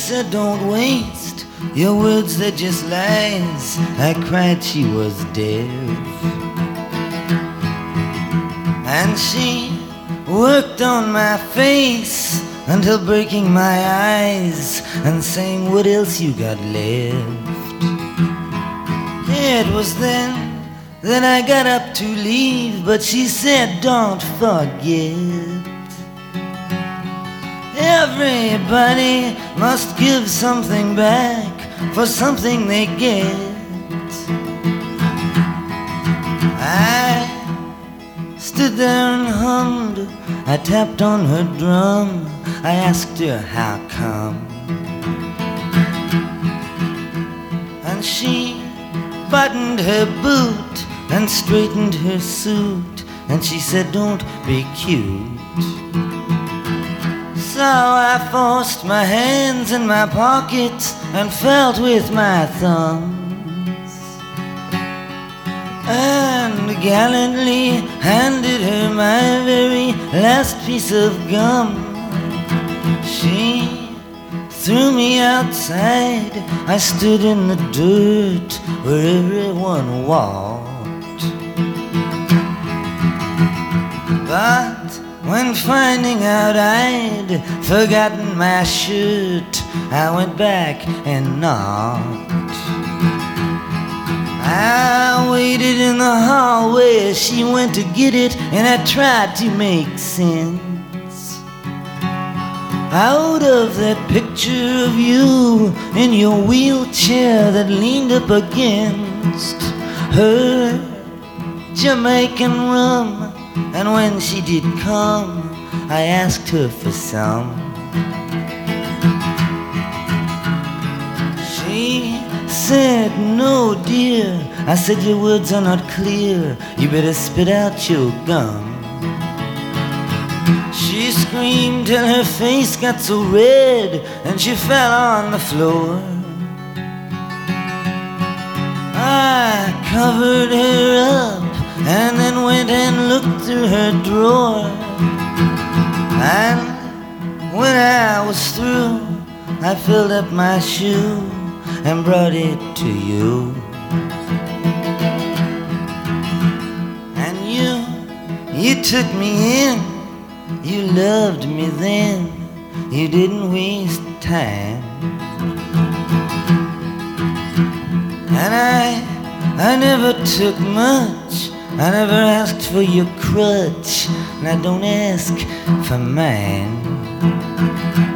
said, don't waste your words, they're just lies. I cried, she was deaf. And she worked on my face until breaking my eyes and saying, what else you got left? It was then that I got up to leave, but she said, don't forget, everybody must give something back for something they get. I stood there and hummed, I tapped on her drum, I asked her how come, and she buttoned her boot and straightened her suit, and she said, don't be cute. So I forced my hands in my pockets and felt with my thumbs, and gallantly handed her my very last piece of gum. She threw me outside, I stood in the dirt where everyone walked. But when finding out I'd forgotten my shirt, I went back and knocked. I waited in the hallway as she went to get it, and I tried to make sense out of that picture of you in your wheelchair that leaned up against her Jamaican rum. And when she did come, I asked her for some. She said, no dear. I said, your words are not clear, you better spit out your gum. She screamed till her face got so red and she fell on the floor. I covered her up and then went and looked through her drawer. And when I was through, I filled up my shoe and brought it to you. And you took me in, you loved me then, you didn't waste time. And I never took much, I never asked for your crutch, and I don't ask for mine.